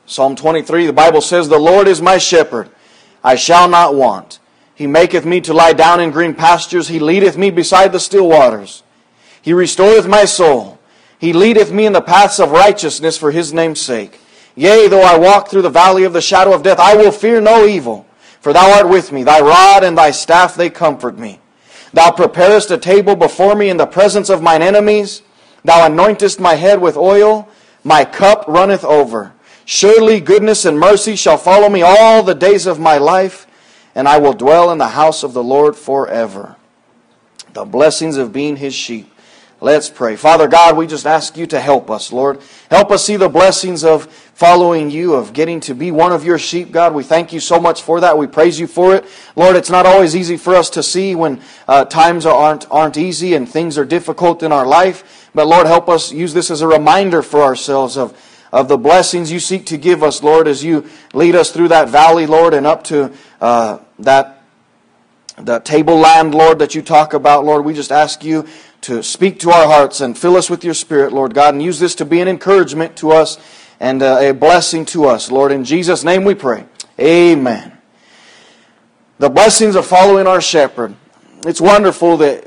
Psalm 23, the Bible says, "The Lord is my shepherd, I shall not want. He maketh me to lie down in green pastures. He leadeth me beside the still waters. He restoreth my soul. He leadeth me in the paths of righteousness for His name's sake. Yea, though I walk through the valley of the shadow of death, I will fear no evil. For Thou art with me. Thy rod and Thy staff, they comfort me. Thou preparest a table before me in the presence of mine enemies. Thou anointest my head with oil. My cup runneth over. Surely goodness and mercy shall follow me all the days of my life, and I will dwell in the house of the Lord forever." The blessings of being His sheep. Let's pray. Father God, we just ask You to help us, Lord. Help us see the blessings of following You, of getting to be one of Your sheep, God. We thank You so much for that. We praise You for it. Lord, it's not always easy for us to see when times aren't easy and things are difficult in our life. But Lord, help us use this as a reminder for ourselves of the blessings You seek to give us, Lord, as You lead us through that valley, Lord, and up to that tableland, Lord, that You talk about, Lord. We just ask You to speak to our hearts and fill us with Your Spirit, Lord God, and use this to be an encouragement to us and a blessing to us, Lord. In Jesus' name we pray. Amen. The blessings of following our shepherd. It's wonderful that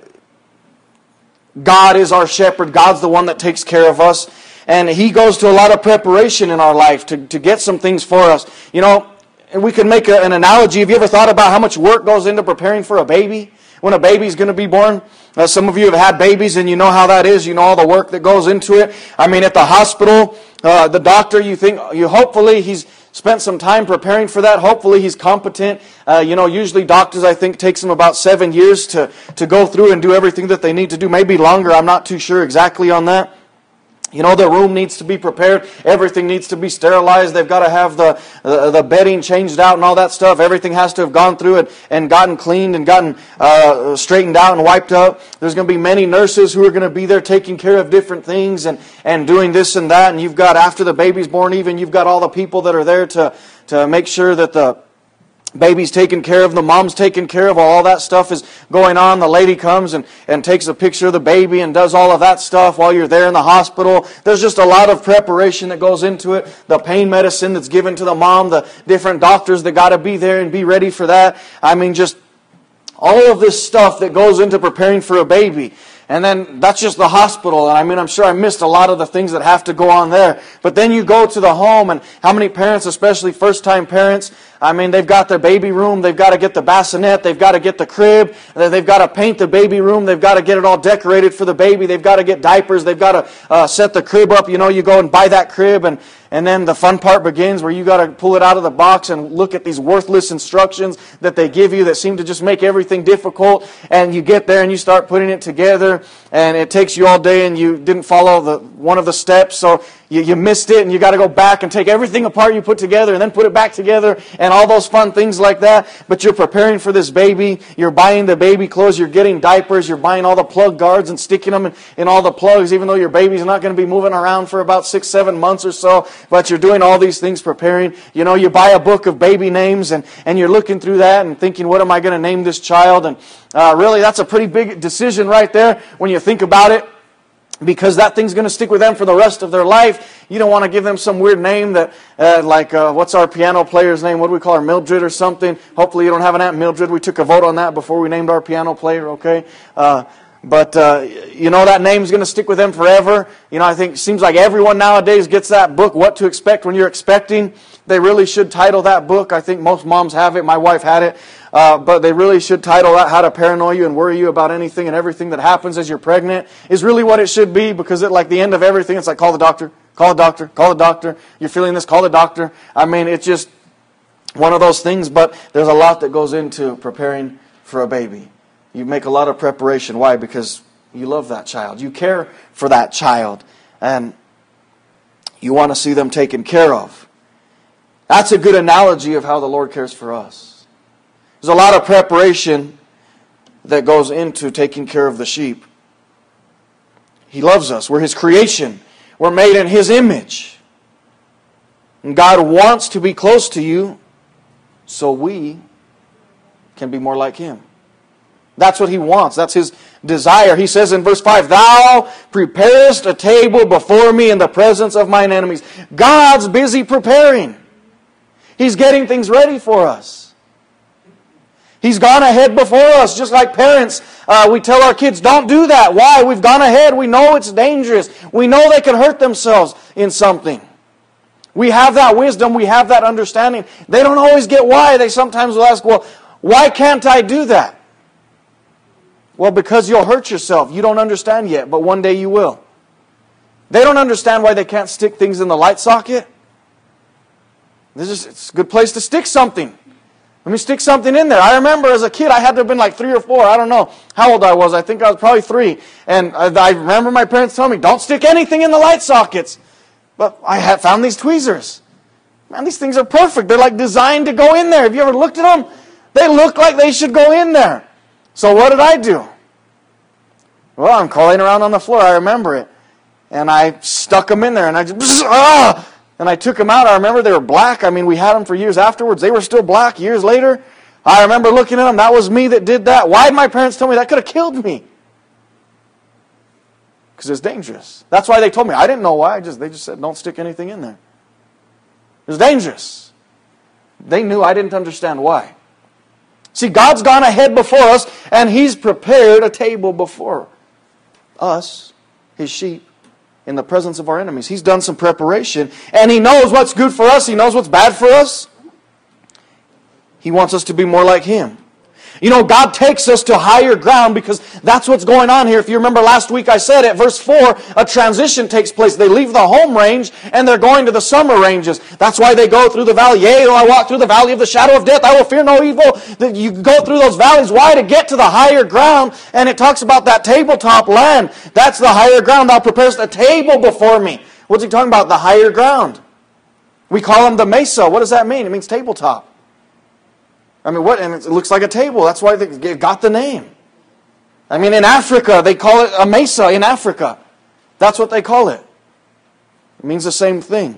God is our shepherd. God's the one that takes care of us. And He goes to a lot of preparation in our life to get some things for us. You know, and we could make an analogy. Have you ever thought about how much work goes into preparing for a baby? When a baby's going to be born? Some of you have had babies and you know how that is. You know all the work that goes into it. I mean, at the hospital, the doctor, hopefully he's spent some time preparing for that. Hopefully he's competent. Usually doctors, I think, takes them about 7 years to go through and do everything that they need to do. Maybe longer. I'm not too sure exactly on that. You know, the room needs to be prepared. Everything needs to be sterilized. They've got to have the bedding changed out and all that stuff. Everything has to have gone through and gotten cleaned and gotten straightened out and wiped out. There's going to be many nurses who are going to be there taking care of different things and doing this and that. And you've got, after the baby's born even, you've got all the people that are there to make sure that the baby's taken care of, the mom's taken care of, all that stuff is going on. The lady comes and takes a picture of the baby and does all of that stuff while you're there in the hospital. There's just a lot of preparation that goes into it. The pain medicine that's given to the mom, the different doctors that got to be there and be ready for that. I mean, just all of this stuff that goes into preparing for a baby. And then that's just the hospital. And I mean, I'm sure I missed a lot of the things that have to go on there. But then you go to the home, and how many parents, especially first-time parents, I mean, they've got their baby room, they've got to get the bassinet, they've got to get the crib, they've got to paint the baby room, they've got to get it all decorated for the baby, they've got to get diapers, they've got to set the crib up. You know, you go and buy that crib, and then the fun part begins where you got to pull it out of the box and look at these worthless instructions that they give you that seem to just make everything difficult. And you get there and you start putting it together, and it takes you all day and you didn't follow one of the steps, so you missed it, and you got to go back and take everything apart you put together and then put it back together and all those fun things like that. But you're preparing for this baby. You're buying the baby clothes. You're getting diapers. You're buying all the plug guards and sticking them in all the plugs, even though your baby's not going to be moving around for about 6-7 months or so. But you're doing all these things preparing. You know, you buy a book of baby names, and you're looking through that and thinking, what am I going to name this child? And really, that's a pretty big decision right there when you think about it, because that thing's going to stick with them for the rest of their life. You don't want to give them some weird name that, what's our piano player's name? What do we call her? Mildred or something? Hopefully you don't have an Aunt Mildred. We took a vote on that before we named our piano player, okay? But that name's going to stick with them forever. You know, I think it seems like everyone nowadays gets that book, What to Expect When You're Expecting. They really should title that book. I think most moms have it. My wife had it. But they really should title that How to Paranoia You and Worry You About Anything and Everything That Happens As You're Pregnant, is really what it should be, because at the end of everything, it's like, call the doctor, call the doctor, call the doctor. You're feeling this, call the doctor. I mean, it's just one of those things, but there's a lot that goes into preparing for a baby. You make a lot of preparation. Why? Because you love that child. You care for that child. And you want to see them taken care of. That's a good analogy of how the Lord cares for us. There's a lot of preparation that goes into taking care of the sheep. He loves us. We're His creation. We're made in His image. And God wants to be close to you so we can be more like Him. That's what He wants. That's His desire. He says in verse 5, Thou preparest a table before me in the presence of mine enemies. God's busy preparing. He's getting things ready for us. He's gone ahead before us. Just like parents, we tell our kids, don't do that. Why? We've gone ahead. We know it's dangerous. We know they can hurt themselves in something. We have that wisdom. We have that understanding. They don't always get why. They sometimes will ask, well, why can't I do that? Well, because you'll hurt yourself. You don't understand yet, but one day you will. They don't understand why they can't stick things in the light socket. It's a good place to stick something. Let me stick something in there. I remember as a kid, I had to have been like 3 or 4. I don't know how old I was. I think I was probably 3. And I remember my parents telling me, don't stick anything in the light sockets. But I had found these tweezers. Man, these things are perfect. They're like designed to go in there. Have you ever looked at them? They look like they should go in there. So what did I do? Well, I'm crawling around on the floor. I remember it. And I stuck them in there. And I just, and I took them out. I remember they were black. I mean, we had them for years afterwards. They were still black years later. I remember looking at them. That was me that did that. Why did my parents tell me that? Could have killed me. Because it's dangerous. That's why they told me. I didn't know why. They just said, don't stick anything in there. It was dangerous. They knew. I didn't understand why. See, God's gone ahead before us, and He's prepared a table before us, His sheep, in the presence of our enemies. He's done some preparation, and He knows what's good for us. He knows what's bad for us. He wants us to be more like Him. You know, God takes us to higher ground because that's what's going on here. If you remember last week I said at verse 4, a transition takes place. They leave the home range and they're going to the summer ranges. That's why they go through the valley. Yea, though I walk through the valley of the shadow of death, I will fear no evil. You go through those valleys. Why? To get to the higher ground. And it talks about that tabletop land. That's the higher ground. Thou preparest a table before me. What's He talking about? The higher ground. We call them the mesa. What does that mean? It means tabletop. I mean, what? And it looks like a table. That's why they got the name. I mean, in Africa, they call it a mesa in Africa. That's what they call it. It means the same thing.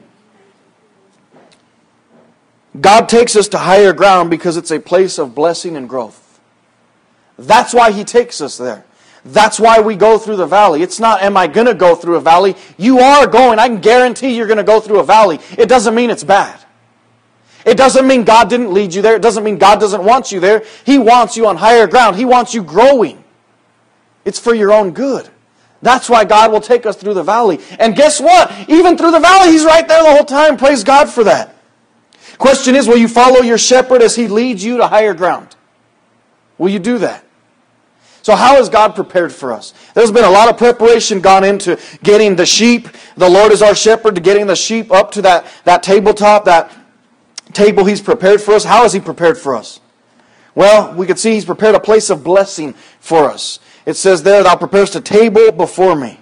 God takes us to higher ground because it's a place of blessing and growth. That's why He takes us there. That's why we go through the valley. It's not, am I going to go through a valley? You are going. I can guarantee you're going to go through a valley. It doesn't mean it's bad. It doesn't mean God didn't lead you there. It doesn't mean God doesn't want you there. He wants you on higher ground. He wants you growing. It's for your own good. That's why God will take us through the valley. And guess what? Even through the valley, He's right there the whole time. Praise God for that. Question is, will you follow your shepherd as He leads you to higher ground? Will you do that? So how is God prepared for us? There's been a lot of preparation gone into getting the sheep. The Lord is our shepherd, to getting the sheep up to that tabletop, that table He's prepared for us. How has He prepared for us? Well, we can see He's prepared a place of blessing for us. It says there, Thou preparest a table before me.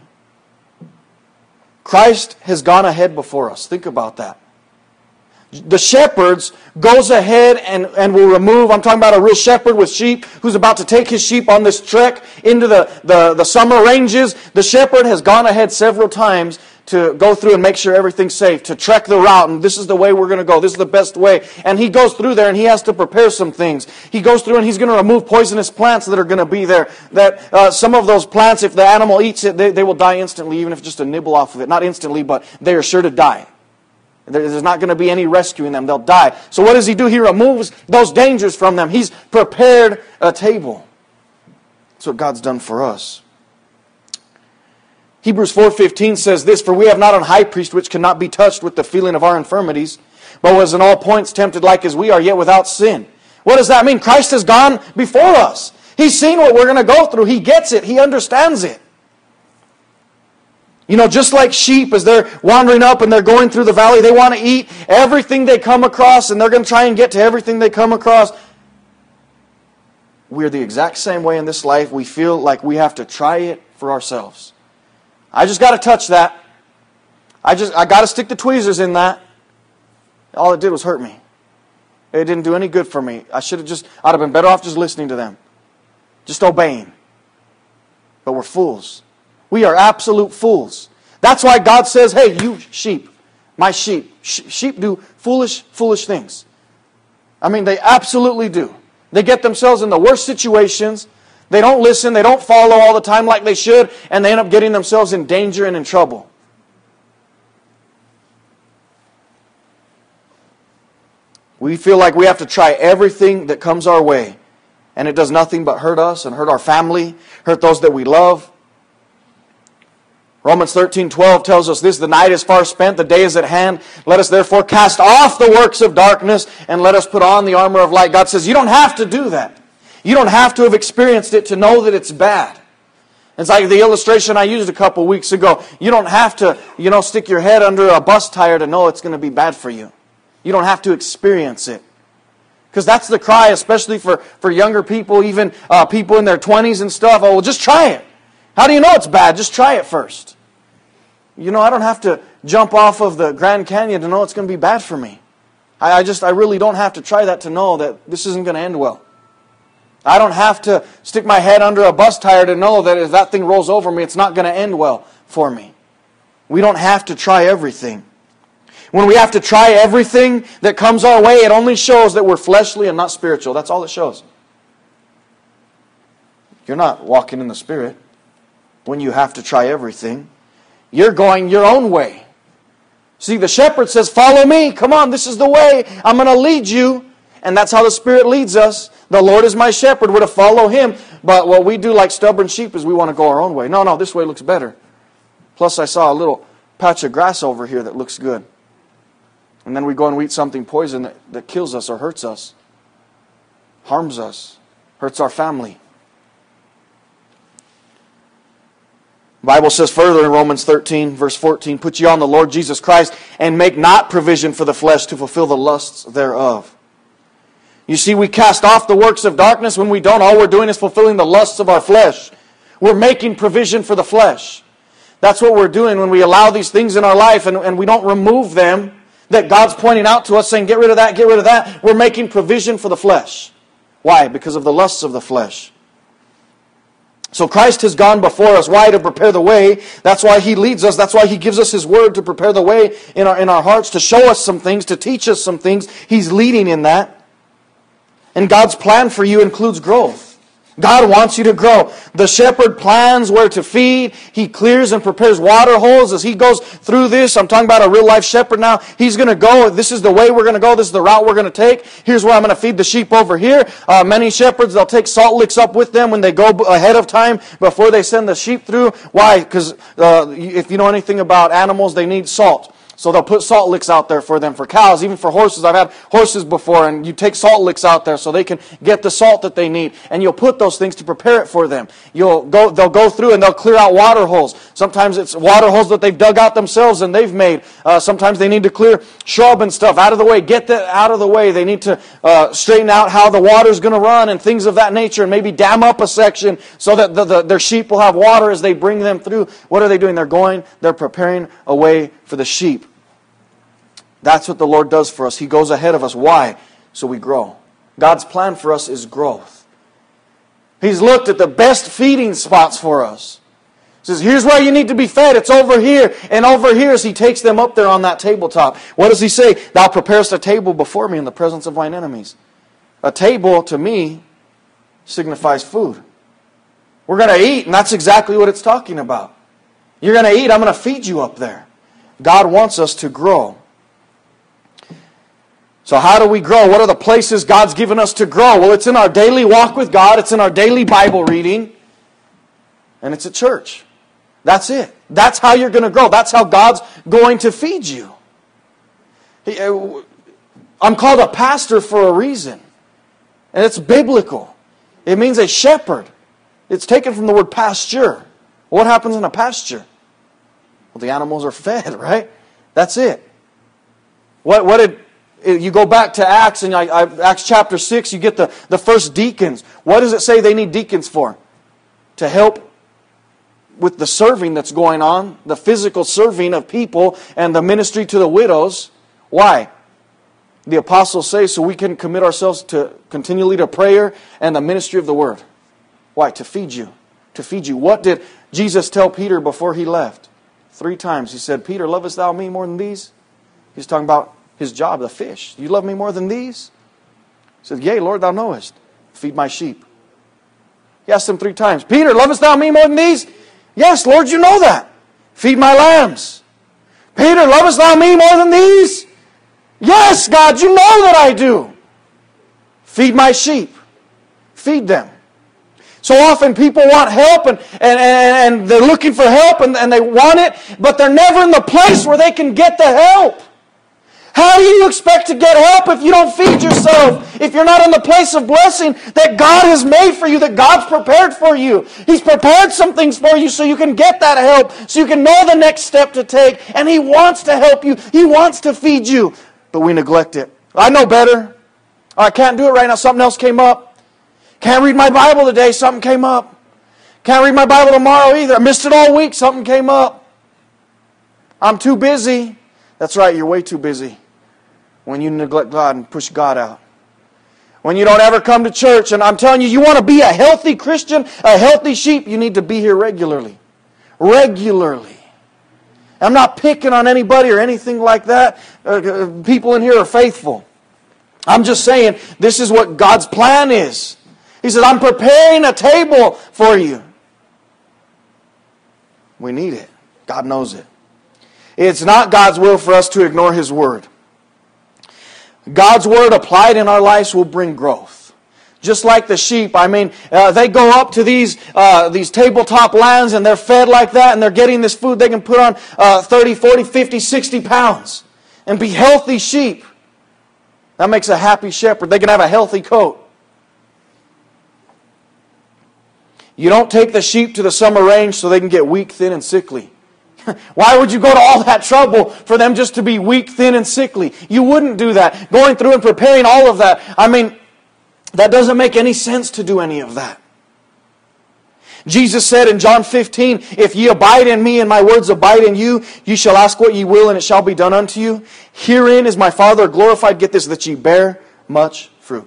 Christ has gone ahead before us. Think about that. The shepherds goes ahead and will remove, I'm talking about a real shepherd with sheep who's about to take his sheep on this trek into the summer ranges. The shepherd has gone ahead several times to go through and make sure everything's safe, to trek the route, and this is the way we're going to go, this is the best way. And he goes through there and he has to prepare some things. He goes through and he's going to remove poisonous plants that are going to be there. That some of those plants, if the animal eats it, they will die instantly, even if just a nibble off of it. Not instantly, but they are sure to die. There's not going to be any rescuing them. They'll die. So what does He do? He removes those dangers from them. He's prepared a table. That's what God's done for us. Hebrews 4:15 says this, For we have not an high priest which cannot be touched with the feeling of our infirmities, but was in all points tempted like as we are, yet without sin. What does that mean? Christ has gone before us. He's seen what we're going to go through. He gets it. He understands it. You know, just like sheep, as they're wandering up and they're going through the valley, they want to eat everything they come across, and they're going to try and get to everything they come across. We're the exact same way in this life. We feel like we have to try it for ourselves. I just got to touch that. I got to stick the tweezers in that. All it did was hurt me. It didn't do any good for me. I'd have been better off just listening to them. Just obeying. But we're fools. We are absolute fools. That's why God says, hey, you sheep, my sheep. Sheep do foolish things. I mean, they absolutely do. They get themselves in the worst situations. They don't listen, they don't follow all the time like they should, and they end up getting themselves in danger and in trouble. We feel like we have to try everything that comes our way, and it does nothing but hurt us and hurt our family, hurt those that we love. Romans 13:12 tells us this, the night is far spent, the day is at hand. Let us therefore cast off the works of darkness and let us put on the armor of light. God says you don't have to do that. You don't have to have experienced it to know that it's bad. It's like the illustration I used a couple weeks ago. You don't have to, stick your head under a bus tire to know it's going to be bad for you. You don't have to experience it. Because that's the cry, especially for younger people, even people in their 20s and stuff. Oh, well, just try it. How do you know it's bad? Just try it first. I don't have to jump off of the Grand Canyon to know it's going to be bad for me. I really don't have to try that to know that this isn't going to end well. I don't have to stick my head under a bus tire to know that if that thing rolls over me, it's not going to end well for me. We don't have to try everything. When we have to try everything that comes our way, it only shows that we're fleshly and not spiritual. That's all it shows. You're not walking in the Spirit when you have to try everything. You're going your own way. See, the shepherd says, follow me. Come on, this is the way. I'm going to lead you. And that's how the Spirit leads us. The Lord is my shepherd. We're to follow Him. But what we do like stubborn sheep is we want to go our own way. No, this way looks better. Plus I saw a little patch of grass over here that looks good. And then we go and we eat something poison that kills us or hurts us. Harms us. Hurts our family. The Bible says further in Romans 13, verse 14, put ye on the Lord Jesus Christ, and make not provision for the flesh to fulfill the lusts thereof. You see, we cast off the works of darkness. When we don't, all we're doing is fulfilling the lusts of our flesh. We're making provision for the flesh. That's what we're doing when we allow these things in our life and we don't remove them that God's pointing out to us, saying, get rid of that, get rid of that. We're making provision for the flesh. Why? Because of the lusts of the flesh. So Christ has gone before us. Why? To prepare the way. That's why He leads us. That's why He gives us His Word to prepare the way in our hearts, to show us some things, to teach us some things. He's leading in that. And God's plan for you includes growth. God wants you to grow. The shepherd plans where to feed. He clears and prepares water holes as he goes through this. I'm talking about a real life shepherd now. He's going to go. This is the way we're going to go. This is the route we're going to take. Here's where I'm going to feed the sheep over here. Many shepherds, they'll take salt licks up with them when they go ahead of time before they send the sheep through. Why? Because if you know anything about animals, they need salt. So they'll put salt licks out there for them, for cows, even for horses. I've had horses before, and you take salt licks out there so they can get the salt that they need. And you'll put those things to prepare it for them. They'll go through and they'll clear out water holes. Sometimes it's water holes that they've dug out themselves and they've made. Sometimes they need to clear shrub and stuff out of the way. Get that out of the way. They need to straighten out how the water's going to run and things of that nature, and maybe dam up a section so that their sheep will have water as they bring them through. What are they doing? They're preparing a way for the sheep. That's what the Lord does for us. He goes ahead of us. Why? So we grow. God's plan for us is growth. He's looked at the best feeding spots for us. He says, here's where you need to be fed. It's over here. And over here as He takes them up there on that tabletop. What does He say? Thou preparest a table before me in the presence of mine enemies. A table, to me, signifies food. We're going to eat, and that's exactly what it's talking about. You're going to eat, I'm going to feed you up there. God wants us to grow. So how do we grow? What are the places God's given us to grow? Well, it's in our daily walk with God. It's in our daily Bible reading. And it's at church. That's it. That's how you're going to grow. That's how God's going to feed you. I'm called a pastor for a reason. And it's biblical. It means a shepherd. It's taken from the word pasture. What happens in a pasture? Well, the animals are fed, right? That's it. What did... You go back to Acts, and Acts chapter 6, you get the first deacons. What does it say they need deacons for? To help with the serving that's going on, the physical serving of people, and the ministry to the widows. Why? The apostles say so we can commit ourselves to continually to prayer and the ministry of the word. Why? To feed you. To feed you. What did Jesus tell Peter before He left? 3 times. He said, Peter, lovest thou me more than these? He's talking about His job, the fish. Do you love me more than these? He said, yea, Lord, thou knowest. Feed my sheep. He asked him 3 times, Peter, lovest thou me more than these? Yes, Lord, you know that. Feed my lambs. Peter, lovest thou me more than these? Yes, God, you know that I do. Feed my sheep. Feed them. So often people want help and they're looking for help and they want it, but they're never in the place where they can get the help. How do you expect to get help if you don't feed yourself? If you're not in the place of blessing that God has made for you, that God's prepared for you. He's prepared some things for you so you can get that help, so you can know the next step to take. And He wants to help you. He wants to feed you. But we neglect it. I know better. I can't do it right now. Something else came up. Can't read my Bible today. Something came up. Can't read my Bible tomorrow either. I missed it all week. Something came up. I'm too busy. That's right, you're way too busy when you neglect God and push God out. When you don't ever come to church, and I'm telling you, you want to be a healthy Christian, a healthy sheep, you need to be here regularly. Regularly. I'm not picking on anybody or anything like that. People in here are faithful. I'm just saying, this is what God's plan is. He said, I'm preparing a table for you. We need it. God knows it. It's not God's will for us to ignore His Word. God's Word applied in our lives will bring growth. Just like the sheep, they go up to these tabletop lands and they're fed like that and they're getting this food they can put on 30, 40, 50, 60 pounds and be healthy sheep. That makes a happy shepherd. They can have a healthy coat. You don't take the sheep to the summer range so they can get weak, thin, and sickly. Why would you go to all that trouble for them just to be weak, thin, and sickly? You wouldn't do that. Going through and preparing all of that. That doesn't make any sense to do any of that. Jesus said in John 15, if ye abide in me and my words abide in you, ye shall ask what ye will and it shall be done unto you. Herein is my Father glorified, get this, that ye bear much fruit.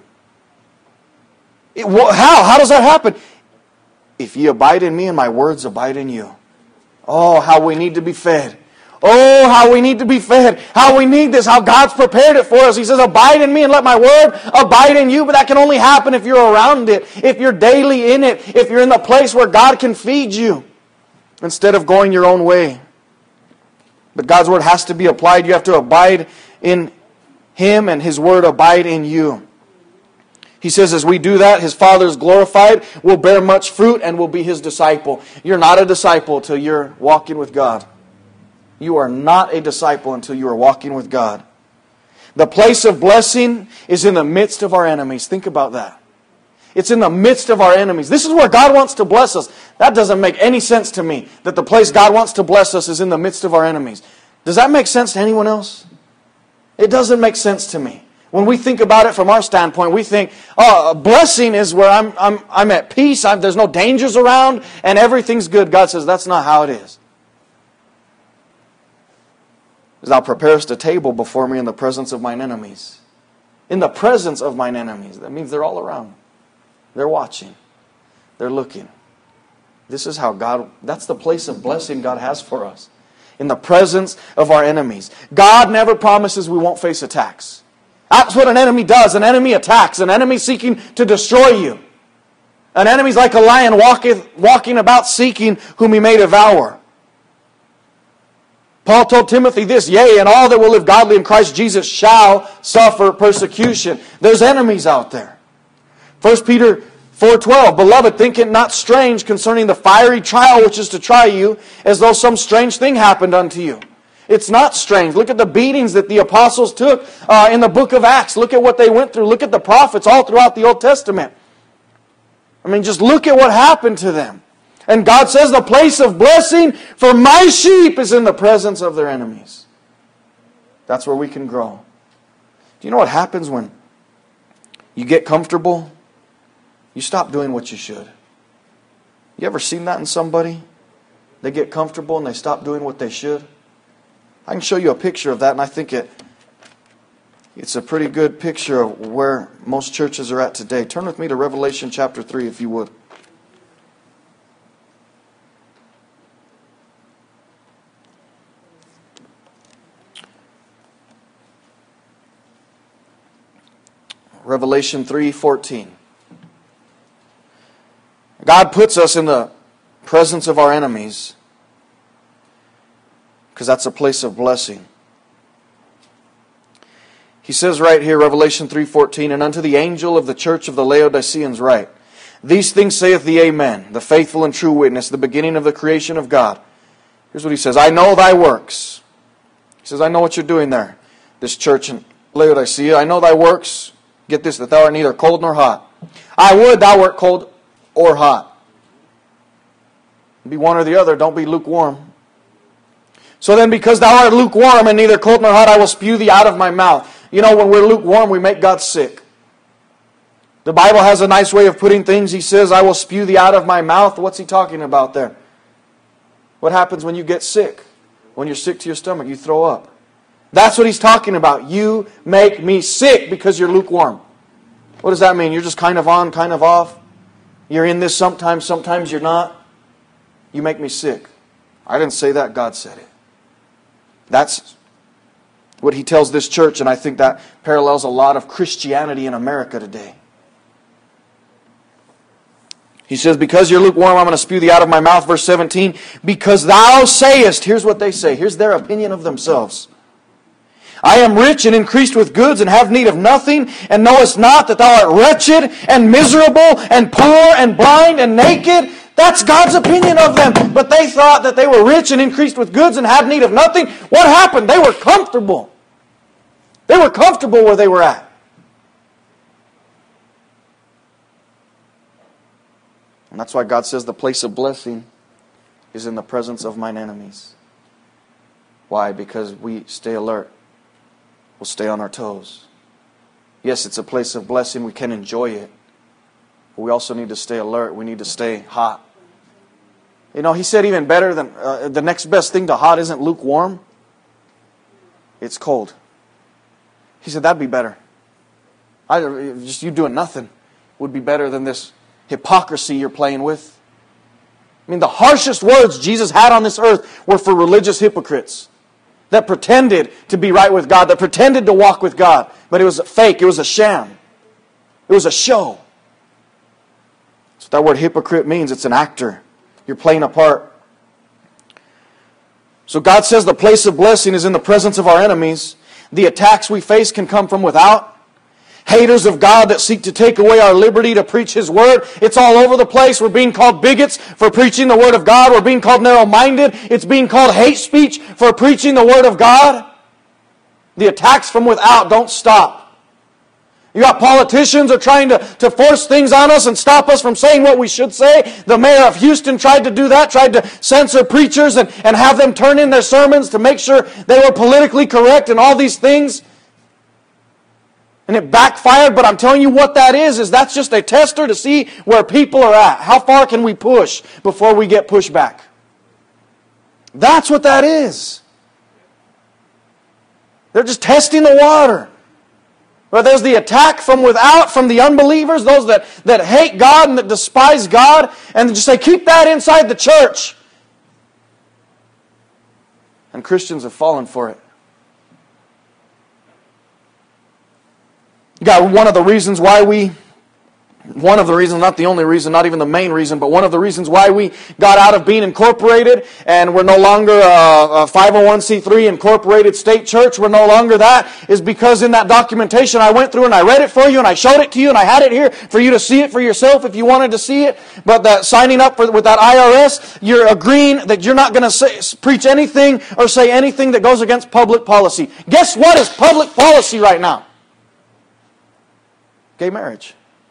How does that happen? If ye abide in me and my words abide in you. Oh, how we need to be fed. Oh, how we need to be fed. How we need this. How God's prepared it for us. He says, abide in me and let my word abide in you. But that can only happen if you're around it. If you're daily in it. If you're in the place where God can feed you. Instead of going your own way. But God's word has to be applied. You have to abide in Him and His word abide in you. He says as we do that, His Father is glorified, we'll bear much fruit, and we'll be His disciple. You're not a disciple until you're walking with God. You are not a disciple until you are walking with God. The place of blessing is in the midst of our enemies. Think about that. It's in the midst of our enemies. This is where God wants to bless us. That doesn't make any sense to me, that the place God wants to bless us is in the midst of our enemies. Does that make sense to anyone else? It doesn't make sense to me. When we think about it from our standpoint, we think, oh, a blessing is where I'm at peace, there's no dangers around, and everything's good. God says, that's not how it is. Thou preparest a table before me in the presence of mine enemies. In the presence of mine enemies. That means they're all around. They're watching. They're looking. This is how that's the place of blessing God has for us. In the presence of our enemies. God never promises we won't face attacks. That's what an enemy does. An enemy attacks. An enemy seeking to destroy you. An enemy's like a lion walking about seeking whom he may devour. Paul told Timothy this, yea, and all that will live godly in Christ Jesus shall suffer persecution. There's enemies out there. 1 Peter 4:12, Beloved, think it not strange concerning the fiery trial which is to try you, as though some strange thing happened unto you. It's not strange. Look at the beatings that the apostles took in the book of Acts. Look at what they went through. Look at the prophets all throughout the Old Testament. Just look at what happened to them. And God says the place of blessing for my sheep is in the presence of their enemies. That's where we can grow. Do you know what happens when you get comfortable? You stop doing what you should. You ever seen that in somebody? They get comfortable and they stop doing what they should. I can show you a picture of that, and I think it's a pretty good picture of where most churches are at today. Turn with me to Revelation chapter 3 if you would. Revelation 3:14. God puts us in the presence of our enemies because that's a place of blessing. He says right here, Revelation 3:14, "And unto the angel of the church of the Laodiceans write, These things saith the Amen, the faithful and true witness, the beginning of the creation of God." Here's what he says, "I know thy works." He says, I know what you're doing there, this church in Laodicea. "I know thy works." Get this, "that thou art neither cold nor hot. I would thou wert cold or hot." Be one or the other, don't be lukewarm. "So then, because thou art lukewarm and neither cold nor hot, I will spew thee out of my mouth." You know, when we're lukewarm, we make God sick. The Bible has a nice way of putting things. He says, "I will spew thee out of my mouth." What's he talking about there? What happens when you get sick? When you're sick to your stomach, you throw up. That's what he's talking about. You make me sick because you're lukewarm. What does that mean? You're just kind of on, kind of off. You're in this sometimes, sometimes you're not. You make me sick. I didn't say that, God said it. That's what he tells this church, and I think that parallels a lot of Christianity in America today. He says, "Because you're lukewarm, I'm going to spew thee out of my mouth." Verse 17, "Because thou sayest," here's what they say, here's their opinion of themselves, "I am rich and increased with goods and have need of nothing, and knowest not that thou art wretched and miserable and poor and blind and naked." That's God's opinion of them. But they thought that they were rich and increased with goods and had need of nothing. What happened? They were comfortable. They were comfortable where they were at. And that's why God says the place of blessing is in the presence of mine enemies. Why? Because we stay alert. We'll stay on our toes. Yes, it's a place of blessing. We can enjoy it. But we also need to stay alert. We need to stay hot. You know, he said even better than the next best thing to hot isn't lukewarm. It's cold. He said that'd be better. Just you doing nothing would be better than this hypocrisy you're playing with. I mean, the harshest words Jesus had on this earth were for religious hypocrites that pretended to be right with God, that pretended to walk with God, but it was fake, it was a sham. It was a show. That's what that word hypocrite means. It's an actor. You're playing a part. So God says the place of blessing is in the presence of our enemies. The attacks we face can come from without. Haters of God that seek to take away our liberty to preach His Word. It's all over the place. We're being called bigots for preaching the Word of God. We're being called narrow-minded. It's being called hate speech for preaching the Word of God. The attacks from without don't stop. You got politicians who are trying to force things on us and stop us from saying what we should say. The mayor of Houston tried to do that, tried to censor preachers and have them turn in their sermons to make sure they were politically correct and all these things. And it backfired, but I'm telling you what that is that's just a tester to see where people are at. How far can we push before we get pushed back? That's what that is. They're just testing the water. But there's the attack from without, from the unbelievers, those that hate God and that despise God, and just say, keep that inside the church. And Christians have fallen for it. You got one of the reasons, not the only reason, not even the main reason, but one of the reasons why we got out of being incorporated and we're no longer a 501c3 incorporated state church, we're no longer that, is because in that documentation I went through and I read it for you and I showed it to you and I had it here for you to see it for yourself if you wanted to see it. But that signing up with that IRS, you're agreeing that you're not going to preach anything or say anything that goes against public policy. Guess what is public policy right now? Gay marriage.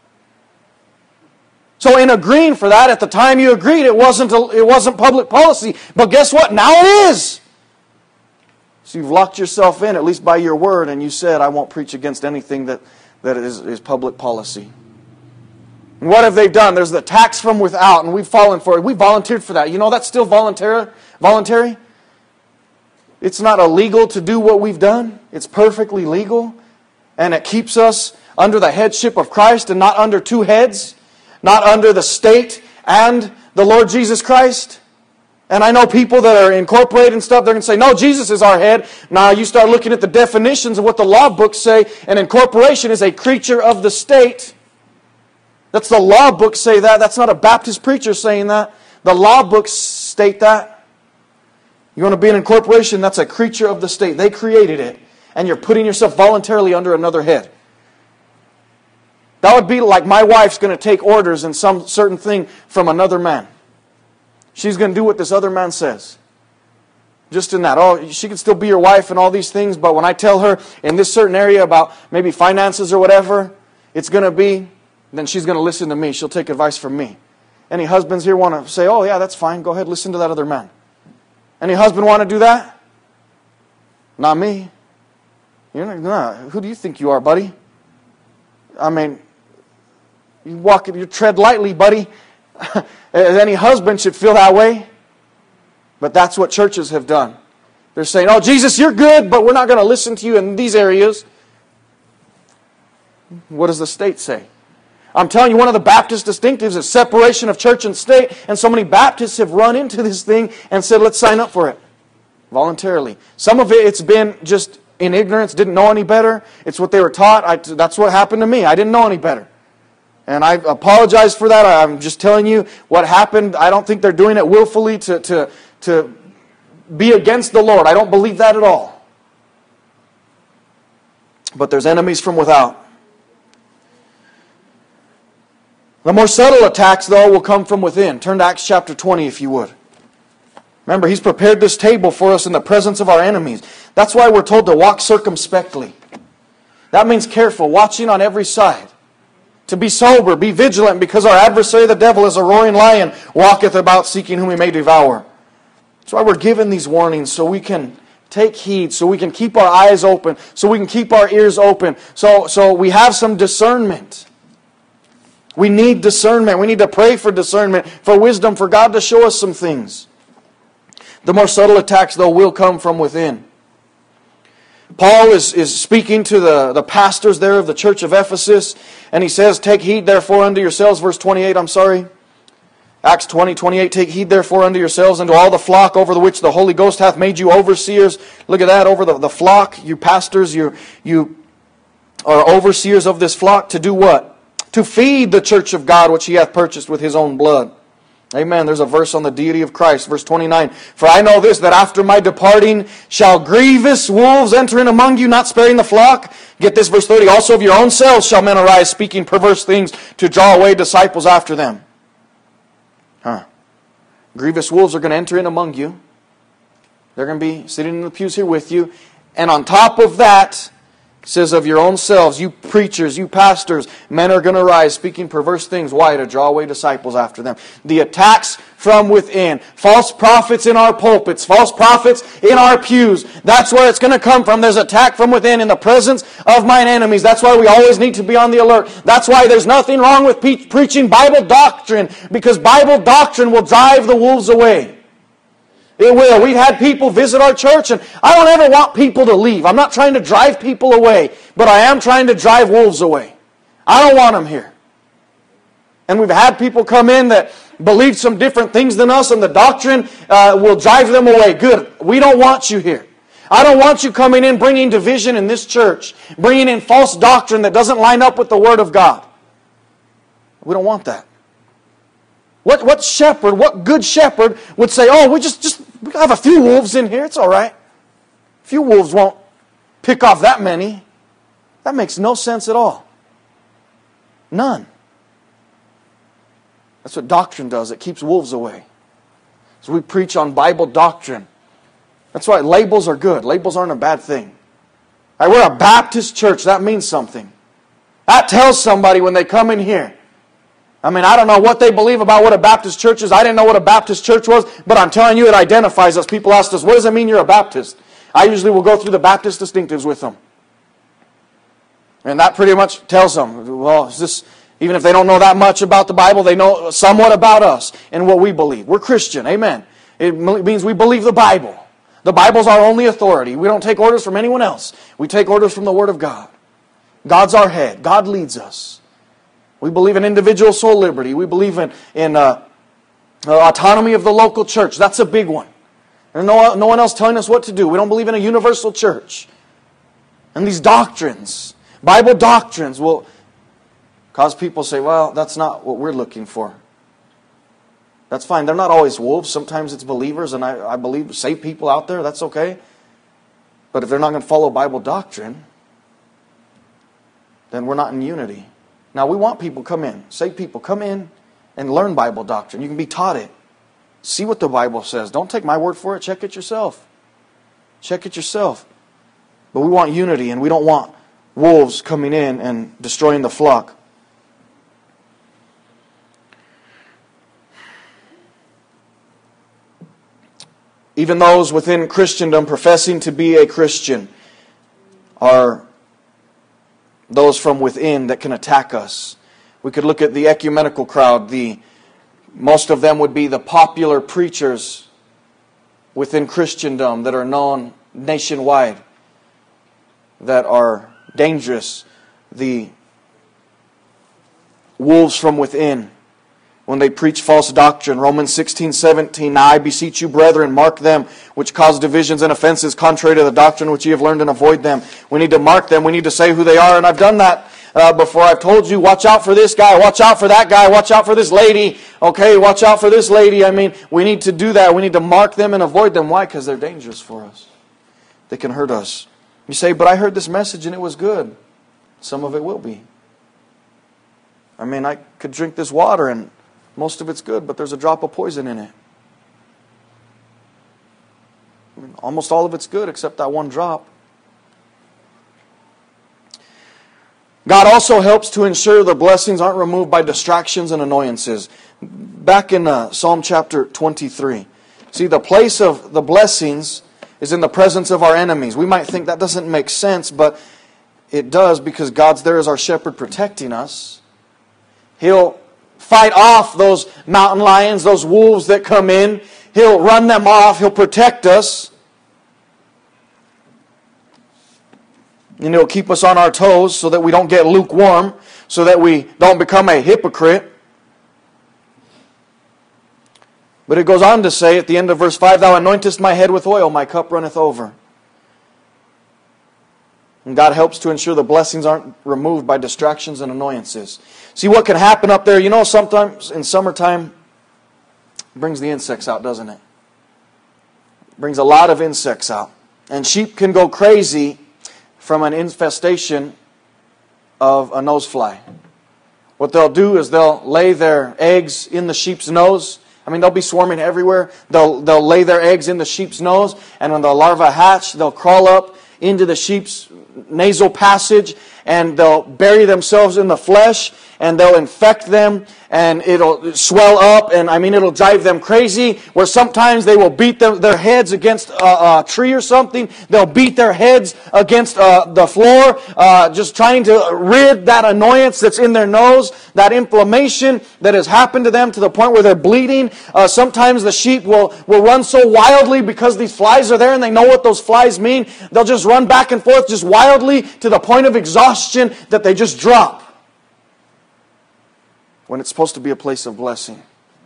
So in agreeing for that, at the time you agreed, it wasn't public policy. But guess what? Now it is. So you've locked yourself in, at least by your word, and you said, I won't preach against anything that is public policy. And what have they done? There's the tax from without, and we've fallen for it. We volunteered for that. You know that's still voluntary? It's not illegal to do what we've done. It's perfectly legal. And it keeps us under the headship of Christ and not under two heads. Not under the state and the Lord Jesus Christ. And I know people that are incorporated and stuff, they're going to say, no, Jesus is our head. Now you start looking at the definitions of what the law books say, and incorporation is a creature of the state. That's the law books say that. That's not a Baptist preacher saying that. The law books state that. You want to be in a corporation, that's a creature of the state. They created it. And you're putting yourself voluntarily under another head. That would be like my wife's going to take orders in some certain thing from another man. She's going to do what this other man says. Just in that. Oh, she can still be your wife and all these things, but when I tell her in this certain area about maybe finances or whatever, it's going to be, then she's going to listen to me. She'll take advice from me. Any husbands here want to say, oh yeah, that's fine. Go ahead, listen to that other man. Any husband want to do that? Not me. Who do you think you are, buddy? I mean, you tread lightly, buddy. Any husband should feel that way. But that's what churches have done. They're saying, oh, Jesus, you're good, but we're not going to listen to you in these areas. What does the state say? I'm telling you, one of the Baptist distinctives is separation of church and state. And so many Baptists have run into this thing and said, let's sign up for it. Voluntarily. Some of it's been just in ignorance, didn't know any better. It's what they were taught. That's what happened to me. I didn't know any better. And I apologize for that. I'm just telling you what happened. I don't think they're doing it willfully to be against the Lord. I don't believe that at all. But there's enemies from without. The more subtle attacks, though, will come from within. Turn to Acts chapter 20, if you would. Remember, He's prepared this table for us in the presence of our enemies. That's why we're told to walk circumspectly. That means careful, watching on every side. To be sober, be vigilant, because our adversary the devil is a roaring lion, walketh about seeking whom he may devour. That's why we're given these warnings, so we can take heed, so we can keep our eyes open, so we can keep our ears open, so we have some discernment. We need discernment. We need to pray for discernment, for wisdom, for God to show us some things. The more subtle attacks, though, will come from within. Paul is speaking to the pastors there of the church of Ephesus, and he says, take heed therefore unto yourselves, verse 28, Acts 20:28, take heed therefore unto yourselves and to all the flock over the which the Holy Ghost hath made you overseers. Look at that, over the flock, you pastors, you are overseers of this flock to do what? To feed the church of God which He hath purchased with His own blood. Amen. There's a verse on the deity of Christ. Verse 29. For I know this, that after my departing shall grievous wolves enter in among you, not sparing the flock. Get this, verse 30. Also of your own selves shall men arise, speaking perverse things, to draw away disciples after them. Grievous wolves are going to enter in among you. They're going to be sitting in the pews here with you. And on top of that, it says of your own selves, you preachers, you pastors, men are going to rise speaking perverse things. Why? To draw away disciples after them. The attacks from within. False prophets in our pulpits. False prophets in our pews. That's where it's going to come from. There's attack from within in the presence of mine enemies. That's why we always need to be on the alert. That's why there's nothing wrong with preaching Bible doctrine, because Bible doctrine will drive the wolves away. It will. We've had people visit our church, and I don't ever want people to leave. I'm not trying to drive people away, but I am trying to drive wolves away. I don't want them here. And we've had people come in that believe some different things than us, and the doctrine will drive them away. Good. We don't want you here. I don't want you coming in bringing division in this church, bringing in false doctrine that doesn't line up with the Word of God. We don't want that. What shepherd, what good shepherd would say, oh, we have a few wolves in here, it's all right. A few wolves won't pick off that many. That makes no sense at all. None. That's what doctrine does. It keeps wolves away. So we preach on Bible doctrine. That's why labels are good. Labels aren't a bad thing. We're a Baptist church. That means something. That tells somebody when they come in here. I mean, I don't know what they believe about what a Baptist church is. I didn't know what a Baptist church was, but I'm telling you it identifies us. People ask us, what does it mean you're a Baptist? I usually will go through the Baptist distinctives with them. And that pretty much tells them, well, is this, even if they don't know that much about the Bible, they know somewhat about us and what we believe. We're Christian, amen. It means we believe the Bible. The Bible's our only authority. We don't take orders from anyone else. We take orders from the Word of God. God's our head. God leads us. We believe in individual soul liberty. We believe in autonomy of the local church. That's a big one. There's no one else telling us what to do. We don't believe in a universal church. And these doctrines, Bible doctrines, will Cause people say, well, that's not what we're looking for. That's fine. They're not always wolves. Sometimes it's believers, and I believe saved people out there. That's okay. But if they're not going to follow Bible doctrine, then we're not in unity. Now, we want people to come in. Saved people, come in and learn Bible doctrine. You can be taught it. See what the Bible says. Don't take my word for it. Check it yourself. Check it yourself. But we want unity, and we don't want wolves coming in and destroying the flock. Even those within Christendom professing to be a Christian are those from within that can attack us. We could look at the ecumenical crowd. Most of them would be the popular preachers within Christendom that are known nationwide, that are dangerous. The wolves from within, when they preach false doctrine. Romans 16:17, Now I beseech you, brethren, mark them which cause divisions and offenses contrary to the doctrine which ye have learned, and avoid them. We need to mark them. We need to say who they are. And I've done that before. I've told you, watch out for this guy, watch out for that guy, watch out for this lady. Okay, watch out for this lady. I mean, we need to do that. We need to mark them and avoid them. Why? Because they're dangerous for us. They can hurt us. You say, but I heard this message and it was good. Some of it will be. I mean, I could drink this water and most of it's good, but there's a drop of poison in it. I mean, almost all of it's good except that one drop. God also helps to ensure the blessings aren't removed by distractions and annoyances. Back in Psalm chapter 23. See, the place of the blessings is in the presence of our enemies. We might think that doesn't make sense, but it does, because God's there as our shepherd protecting us. He'll fight off those mountain lions, those wolves that come in. He'll run them off. He'll protect us. And He'll keep us on our toes so that we don't get lukewarm, so that we don't become a hypocrite. But it goes on to say at the end of verse 5, Thou anointest my head with oil, my cup runneth over. And God helps to ensure the blessings aren't removed by distractions and annoyances. See what can happen up there? You know, sometimes in summertime, it brings the insects out, doesn't it? It brings a lot of insects out. And sheep can go crazy from an infestation of a nosefly. What they'll do is they'll lay their eggs in the sheep's nose. I mean, they'll be swarming everywhere. They'll lay their eggs in the sheep's nose, and when the larvae hatch, they'll crawl up into the sheep's nasal passage, and they'll bury themselves in the flesh, and they'll infect them, and it'll swell up, and I mean, it'll drive them crazy, where sometimes they will beat their heads against a tree or something. They'll beat their heads against the floor, just trying to rid that annoyance that's in their nose, that inflammation that has happened to them to the point where they're bleeding. Sometimes the sheep will run so wildly because these flies are there and they know what those flies mean. They'll just run back and forth just wildly to the point of exhaustion that they just drop, when it's supposed to be a place of blessing.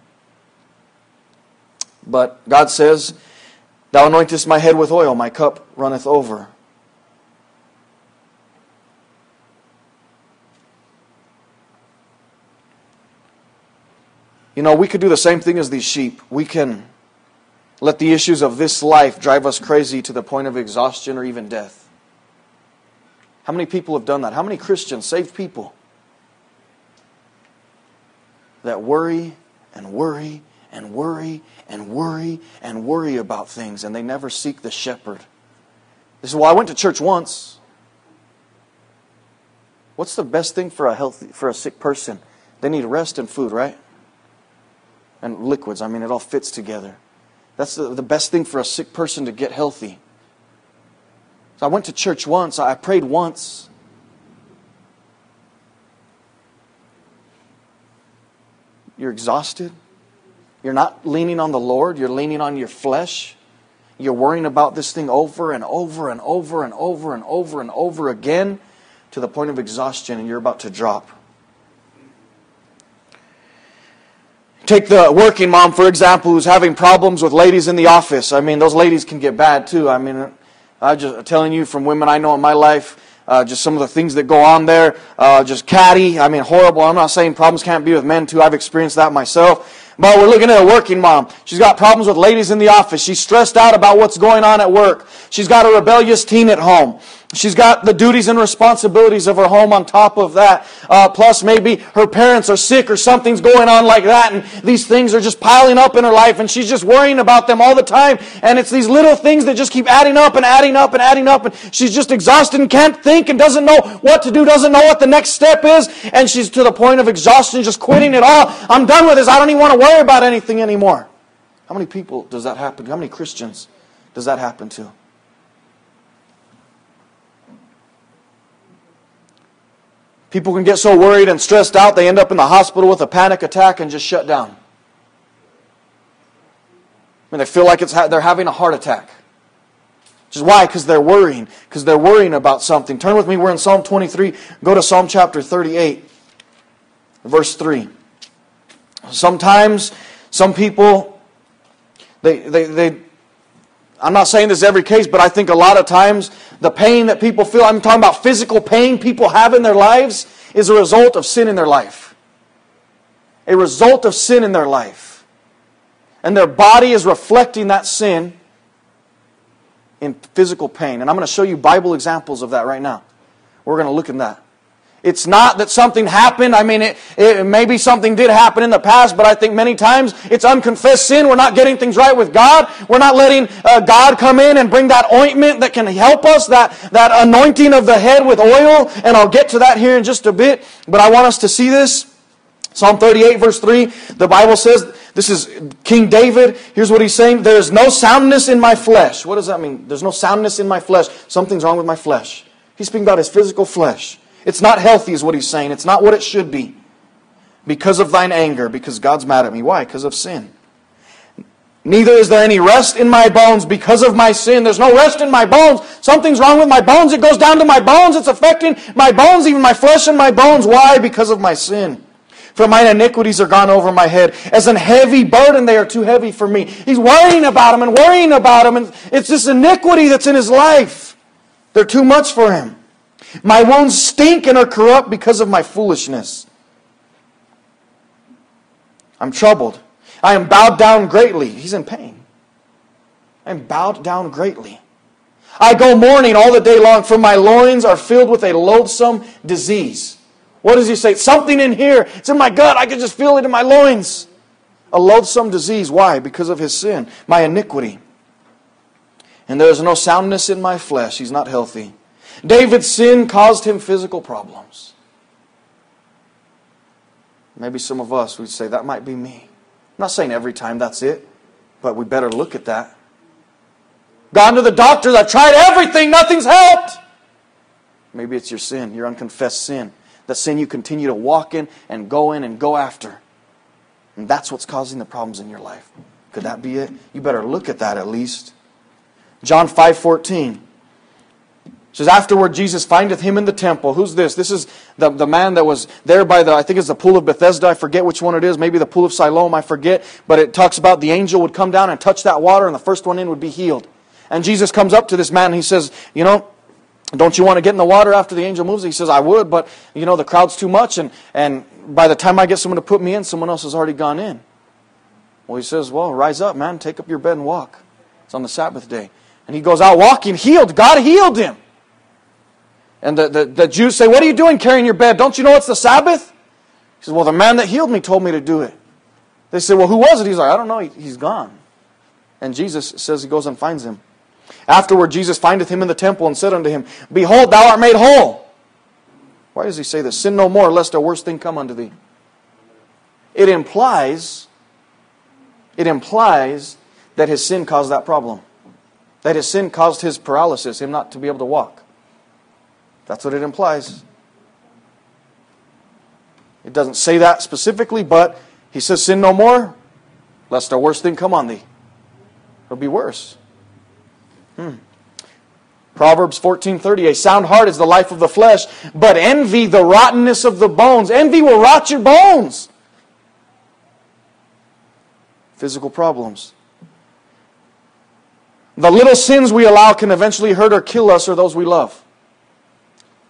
But God says, Thou anointest my head with oil, my cup runneth over. You know, we could do the same thing as these sheep. We can let the issues of this life drive us crazy to the point of exhaustion or even death. How many people have done that? How many Christians, saved people, that worry and worry and worry and worry and worry about things, and they never seek the shepherd? They say, well, I went to church once. What's the best thing for a sick person? They need rest and food, right? And liquids. I mean, it all fits together. That's the best thing for a sick person to get healthy. So I went to church once. I prayed once. You're exhausted. You're not leaning on the Lord. You're leaning on your flesh. You're worrying about this thing over and over and over and over and over and over again to the point of exhaustion, and you're about to drop. Take the working mom, for example, who's having problems with ladies in the office. I mean, those ladies can get bad too. I mean, I'm just telling you from women I know in my life, just some of the things that go on there, just catty. I mean, horrible. I'm not saying problems can't be with men too. I've experienced that myself. But we're looking at a working mom. She's got problems with ladies in the office. She's stressed out about what's going on at work. She's got a rebellious teen at home. She's got the duties and responsibilities of her home on top of that. Plus maybe her parents are sick or something's going on like that, and these things are just piling up in her life, and she's just worrying about them all the time. And it's these little things that just keep adding up and adding up and adding up, and she's just exhausted and can't think and doesn't know what to do, doesn't know what the next step is, and she's to the point of exhaustion, just quitting it all. I'm done with this. I don't even want to worry about anything anymore. How many people does that happen to? How many Christians does that happen to? People can get so worried and stressed out, they end up in the hospital with a panic attack and just shut down. I mean, they feel like they're having a heart attack. Which is why? Because they're worrying. Because they're worrying about something. Turn with me, we're in Psalm 23. Go to Psalm chapter 38, verse 3. Sometimes, some people, I'm not saying this is every case, but I think a lot of times the pain that people feel, I'm talking about physical pain people have in their lives, is a result of sin in their life. A result of sin in their life. And their body is reflecting that sin in physical pain. And I'm going to show you Bible examples of that right now. We're going to look at that. It's not that something happened. I mean, maybe something did happen in the past, but I think many times it's unconfessed sin. We're not getting things right with God. We're not letting God come in and bring that ointment that can help us, that anointing of the head with oil. And I'll get to that here in just a bit. But I want us to see this. Psalm 38, verse 3, the Bible says, this is King David. Here's what he's saying. There is no soundness in my flesh. What does that mean? There's no soundness in my flesh. Something's wrong with my flesh. He's speaking about his physical flesh. It's not healthy is what he's saying. It's not what it should be. Because of thine anger, because God's mad at me. Why? Because of sin. Neither is there any rest in my bones because of my sin. There's no rest in my bones. Something's wrong with my bones. It goes down to my bones. It's affecting my bones, even my flesh and my bones. Why? Because of my sin. For mine iniquities are gone over my head. As an heavy burden, they are too heavy for me. He's worrying about them and worrying about them. And it's this iniquity that's in his life. They're too much for him. My wounds stink and are corrupt because of my foolishness. I'm troubled. I am bowed down greatly. He's in pain. I am bowed down greatly. I go mourning all the day long, for my loins are filled with a loathsome disease. What does he say? Something in here. It's in my gut. I can just feel it in my loins. A loathsome disease. Why? Because of his sin. My iniquity. And there is no soundness in my flesh. He's not healthy. David's sin caused him physical problems. Maybe some of us would say, that might be me. I'm not saying every time that's it, but we better look at that. Gone to the doctors, I've tried everything, nothing's helped. Maybe it's your sin, your unconfessed sin. The sin you continue to walk in and go after. And that's what's causing the problems in your life. Could that be it? You better look at that at least. John 5:14. It says, afterward Jesus findeth him in the temple. Who's this? This is the man that was there by I think it's the pool of Bethesda. I forget which one it is. Maybe the pool of Siloam, I forget. But it talks about the angel would come down and touch that water, and the first one in would be healed. And Jesus comes up to this man and he says, don't you want to get in the water after the angel moves? He says, I would, but the crowd's too much, and by the time I get someone to put me in, someone else has already gone in. Well, he says, well, rise up, man. Take up your bed and walk. It's on the Sabbath day. And he goes out walking, healed. God healed him. And the Jews say, what are you doing carrying your bed? Don't you know it's the Sabbath? He says, well, the man that healed me told me to do it. They say, well, who was it? He's like, I don't know. He's gone. And Jesus says he goes and finds him. Afterward, Jesus findeth him in the temple and said unto him, behold, thou art made whole. Why does he say this? Sin no more, lest a worse thing come unto thee. It implies that his sin caused that problem. That his sin caused his paralysis, him not to be able to walk. That's what it implies. It doesn't say that specifically, but he says, sin no more, lest a worse thing come on thee. It'll be worse. Proverbs 14:30, a sound heart is the life of the flesh, but envy the rottenness of the bones. Envy will rot your bones. Physical problems. The little sins we allow can eventually hurt or kill us or those we love.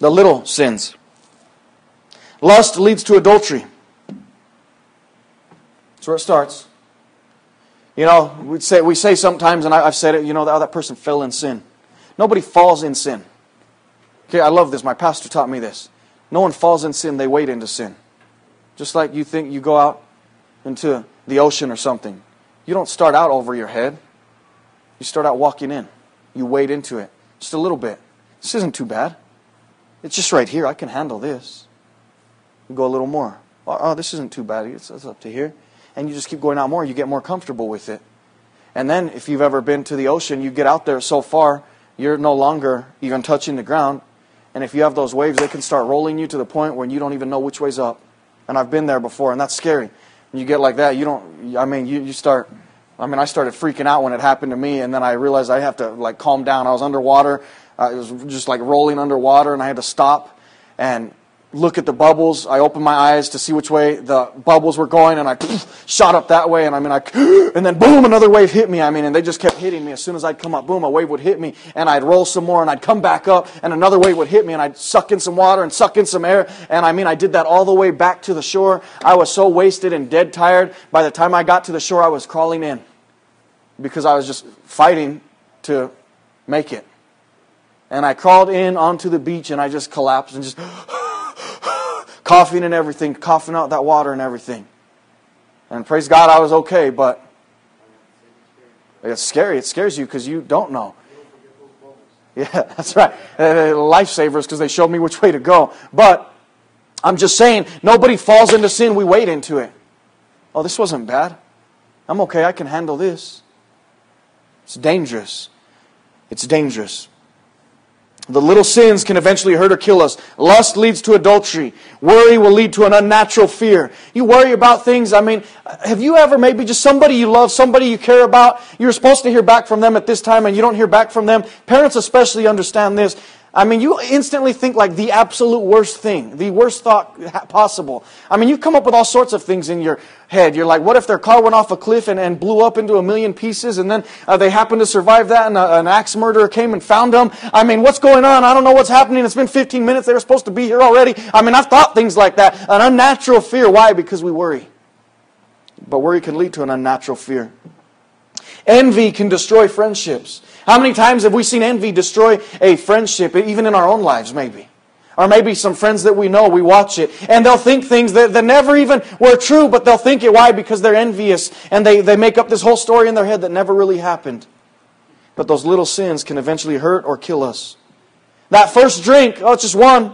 The little sins. Lust leads to adultery. That's where it starts. You know, we say sometimes, and I've said it, you know, that person fell in sin. Nobody falls in sin. Okay, I love this. My pastor taught me this. No one falls in sin, they wade into sin. Just like you think you go out into the ocean or something. You don't start out over your head. You start out walking in. You wade into it. Just a little bit. This isn't too bad. It's just right here. I can handle this. You go a little more. Oh, this isn't too bad. It's up to here. And you just keep going out more. You get more comfortable with it. And then if you've ever been to the ocean, you get out there so far, you're no longer even touching the ground. And if you have those waves, they can start rolling you to the point where you don't even know which way's up. And I've been there before, and that's scary. When you get like that, you start... I started freaking out when it happened to me, and then I realized I have to calm down. I was underwater. It was just rolling underwater, and I had to stop and look at the bubbles. I opened my eyes to see which way the bubbles were going, and I shot up that way, and and then boom, another wave hit me. And they just kept hitting me. As soon as I'd come up, boom, a wave would hit me, and I'd roll some more, and I'd come back up, and another wave would hit me, and I'd suck in some water and suck in some air, and I did that all the way back to the shore. I was so wasted and dead tired. By the time I got to the shore, I was crawling in because I was just fighting to make it. And I crawled in onto the beach, and I just collapsed and just coughing and everything, coughing out that water and everything. And praise God, I was okay, but it's scary. It scares you because you don't know. Yeah, that's right. Lifesavers, because they showed me which way to go. But I'm just saying, nobody falls into sin. We wade into it. Oh, this wasn't bad. I'm okay. I can handle this. It's dangerous. It's dangerous. The little sins can eventually hurt or kill us. Lust leads to adultery. Worry will lead to an unnatural fear. You worry about things. Have you ever maybe just somebody you love, somebody you care about, you're supposed to hear back from them at this time and you don't hear back from them? Parents especially understand this. You instantly think the absolute worst thing, the worst thought possible. You come up with all sorts of things in your head. You're like, what if their car went off a cliff and blew up into a million pieces, and then they happened to survive that, and an axe murderer came and found them? What's going on? I don't know what's happening. It's been 15 minutes. They were supposed to be here already. I've thought things like that. An unnatural fear. Why? Because we worry. But worry can lead to an unnatural fear. Envy can destroy friendships. How many times have we seen envy destroy a friendship, even in our own lives maybe? Or maybe some friends that we know, we watch it, and they'll think things that never even were true, but they'll think it. Why? Because they're envious, and they make up this whole story in their head that never really happened. But those little sins can eventually hurt or kill us. That first drink, it's just one.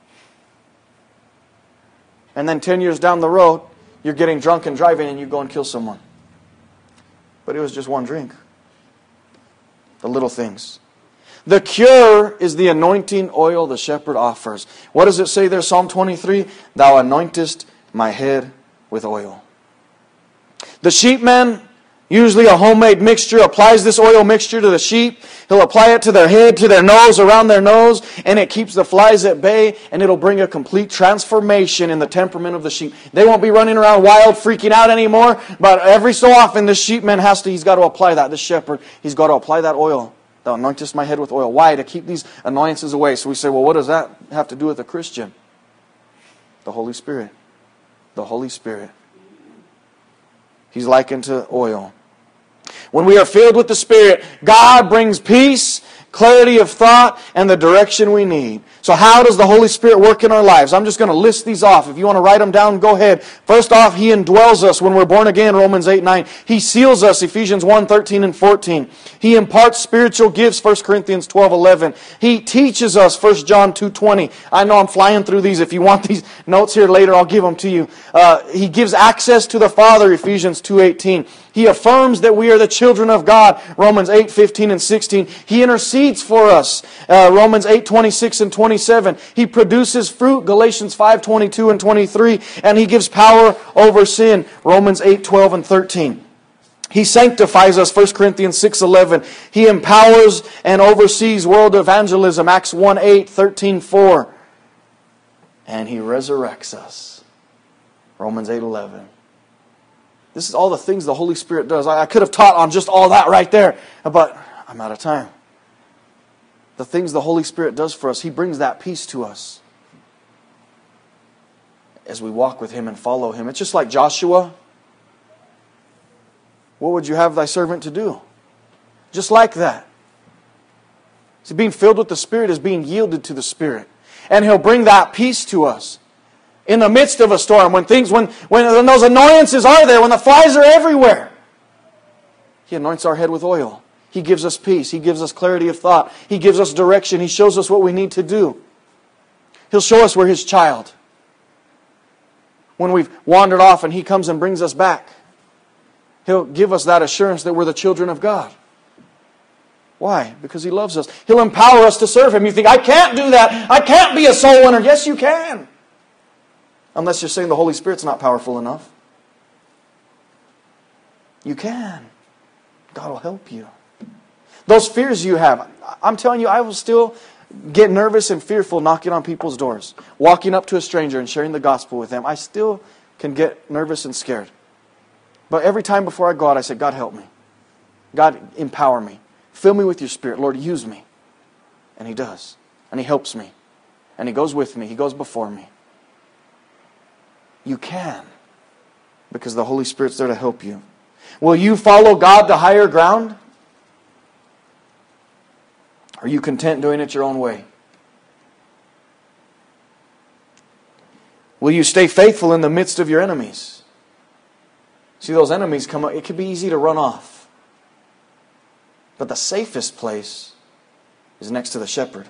And then 10 years down the road, you're getting drunk and driving, and you go and kill someone. But it was just one drink. The little things. The cure is the anointing oil the shepherd offers. What does it say there? Psalm 23, Thou anointest my head with oil. The sheepman, usually a homemade mixture, applies this oil mixture to the sheep. He'll apply it to their head, to their nose, around their nose, and it keeps the flies at bay, and it'll bring a complete transformation in the temperament of the sheep. They won't be running around wild, freaking out anymore, but every so often the sheepman he's got to apply that. The shepherd, he's got to apply that oil. Thou anointest my head with oil. Why? To keep these annoyances away. So we say, well, what does that have to do with a Christian? The Holy Spirit. The Holy Spirit. He's likened to oil. When we are filled with the Spirit, God brings peace, clarity of thought, and the direction we need. So how does the Holy Spirit work in our lives? I'm just going to list these off. If you want to write them down, go ahead. First off, He indwells us when we're born again, Romans 8:9. He seals us, Ephesians 1:13 and 14. He imparts spiritual gifts, 1 Corinthians 12:11. He teaches us, 1 John 2:20. I know I'm flying through these. If you want these notes here later, I'll give them to you. He gives access to the Father, Ephesians 2:18. He affirms that we are the children of God, Romans 8:15 and 16. He intercedes for us, Romans 8:26 and 27. He produces fruit, Galatians 5:22 and 23. And He gives power over sin, Romans 8:12 and 13. He sanctifies us, 1 Corinthians 6:11. He empowers and oversees world evangelism, Acts 1:8, 13:4. And He resurrects us, Romans 8:11. This is all the things the Holy Spirit does. I could have taught on just all that right there, but I'm out of time. the things the Holy Spirit does for us, He brings that peace to us as we walk with Him and follow Him. It's just like Joshua. What would you have thy servant to do? Just like that. See, being filled with the Spirit is being yielded to the Spirit. And He'll bring that peace to us in the midst of a storm, when those annoyances are there, when the flies are everywhere. He anoints our head with oil. He gives us peace. He gives us clarity of thought. He gives us direction. He shows us what we need to do. He'll show us we're His child. When we've wandered off and He comes and brings us back, He'll give us that assurance that we're the children of God. Why? Because He loves us. He'll empower us to serve Him. You think, I can't do that. I can't be a soul winner. Yes, you can. Unless you're saying the Holy Spirit's not powerful enough. You can. God will help you. Those fears you have, I'm telling you, I will still get nervous and fearful knocking on people's doors. Walking up to a stranger and sharing the gospel with them. I still can get nervous and scared. But every time before I go out, I say, God help me. God empower me. Fill me with your Spirit. Lord, use me. And He does. And He helps me. And He goes with me. He goes before me. You can. Because the Holy Spirit's there to help you. Will you follow God to higher ground? Are you content doing it your own way? Will you stay faithful in the midst of your enemies? See, those enemies come up. It can be easy to run off. But the safest place is next to the shepherd.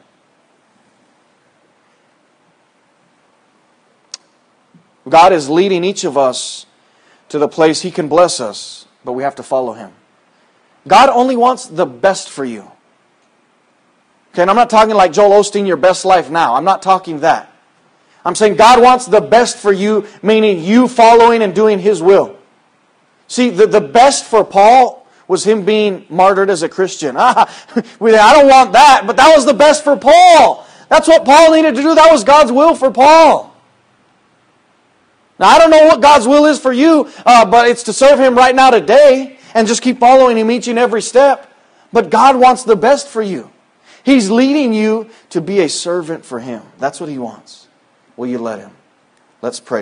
God is leading each of us to the place He can bless us, but we have to follow Him. God only wants the best for you. Okay, and I'm not talking like Joel Osteen, your best life now. I'm not talking that. I'm saying God wants the best for you, meaning you following and doing His will. See, the best for Paul was him being martyred as a Christian. I don't want that, but that was the best for Paul. That's what Paul needed to do. That was God's will for Paul. Now, I don't know what God's will is for you, but it's to serve Him right now today and just keep following Him each and every step. But God wants the best for you. He's leading you to be a servant for Him. That's what He wants. Will you let Him? Let's pray.